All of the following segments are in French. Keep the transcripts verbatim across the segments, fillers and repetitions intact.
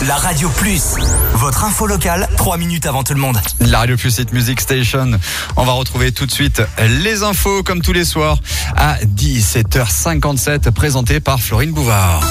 La Radio Plus, votre info locale, trois minutes avant tout le monde. La Radio Plus Hit Music Station. On va retrouver tout de suite les infos comme tous les soirs à dix-sept heures cinquante-sept, présentées par Florine Bouvard.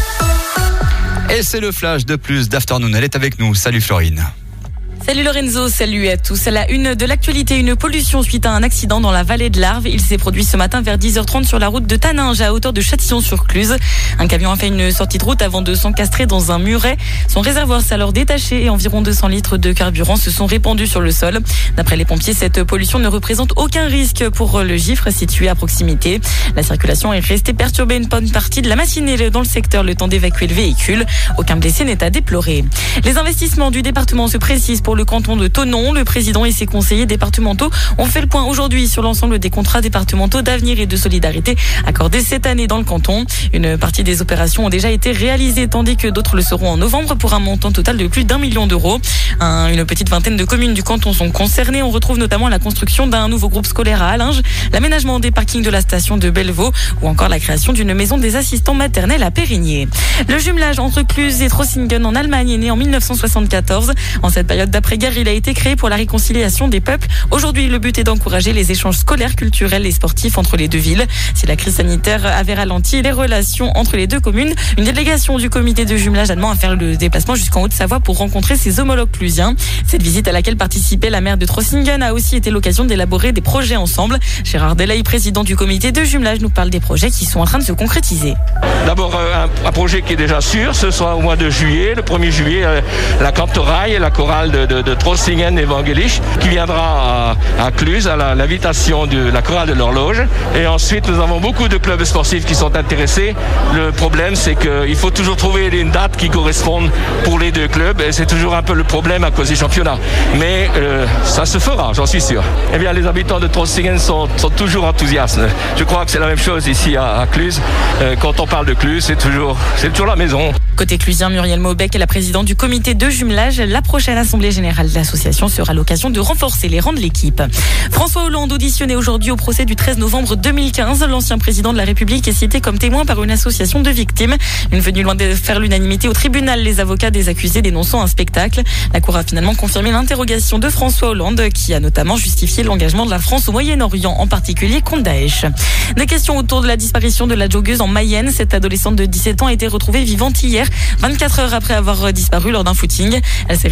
Et c'est le flash de plus d'Afternoon. Elle est avec nous. Salut Florine. Salut Lorenzo, salut à tous. À la une de l'actualité, une pollution suite à un accident dans la vallée de l'Arve. Il s'est produit ce matin vers dix heures trente sur la route de Taninges à hauteur de Châtillon-sur-Cluse. Un camion a fait une sortie de route avant de s'encastrer dans un muret. Son réservoir s'est alors détaché et environ deux cents litres de carburant se sont répandus sur le sol. D'après les pompiers, cette pollution ne représente aucun risque pour le Gifre situé à proximité. La circulation est restée perturbée une bonne partie de la matinée dans le secteur, le temps d'évacuer le véhicule. Aucun blessé n'est à déplorer. Les investissements du département se précisent pour le canton de Thonon. Le président et ses conseillers départementaux ont fait le point aujourd'hui sur l'ensemble des contrats départementaux d'avenir et de solidarité accordés cette année dans le canton. Une partie des opérations ont déjà été réalisées tandis que d'autres le seront en novembre pour un montant total de plus d'un million d'euros. Un, une petite vingtaine de communes du canton sont concernées. On retrouve notamment la construction d'un nouveau groupe scolaire à Allinges, l'aménagement des parkings de la station de Bellevaux ou encore la création d'une maison des assistants maternels à Périgné. Le jumelage entre Cluse et Trossingen en Allemagne est né en mille neuf cent soixante-quatorze. En cette période d'après-guerre, il a été créé pour la réconciliation des peuples. Aujourd'hui, le but est d'encourager les échanges scolaires, culturels et sportifs entre les deux villes. Si la crise sanitaire avait ralenti les relations entre les deux communes, une délégation du comité de jumelage a demandé à faire le déplacement jusqu'en Haute-Savoie pour rencontrer ses homologues clusiens. Cette visite à laquelle participait la maire de Trossingen a aussi été l'occasion d'élaborer des projets ensemble. Gérard Delaye, président du comité de jumelage, nous parle des projets qui sont en train de se concrétiser. D'abord, un, un projet qui est déjà sûr, ce sera au mois de juillet, le premier juillet, euh, la Cantoraille et la chorale de, de, de Trossingen Evangelisch qui viendra à, à Cluse à la, l'invitation de la chorale de l'horloge. Et ensuite, nous avons beaucoup de clubs sportifs qui sont intéressés. Le problème, c'est qu'il faut toujours trouver une date qui corresponde pour les deux clubs. Et c'est toujours un peu le problème à cause des championnats. Mais euh, ça se fera, j'en suis sûr. Eh bien, les habitants de Trossingen sont, sont toujours enthousiastes. Je crois que c'est la même chose ici à, à Cluse. Euh, quand on parle de Cluse, c'est toujours, c'est toujours la maison. Côté clusien, Muriel Maubec est la présidente du comité de jumelage. La prochaine assemblée générale de l'association sera l'occasion de renforcer les rangs de l'équipe. François Hollande auditionné aujourd'hui au procès du treize novembre deux mille quinze. L'ancien président de la République est cité comme témoin par une association de victimes. Une venue loin de faire l'unanimité au tribunal, les avocats des accusés dénonçant un spectacle. La Cour a finalement confirmé l'interrogation de François Hollande, qui a notamment justifié l'engagement de la France au Moyen-Orient, en particulier contre Daesh. Des questions autour de la disparition de la joggeuse en Mayenne. Cette adolescente de dix-sept ans a été retrouvée vivante hier, vingt-quatre heures après avoir disparu lors d'un footing. Elle s'est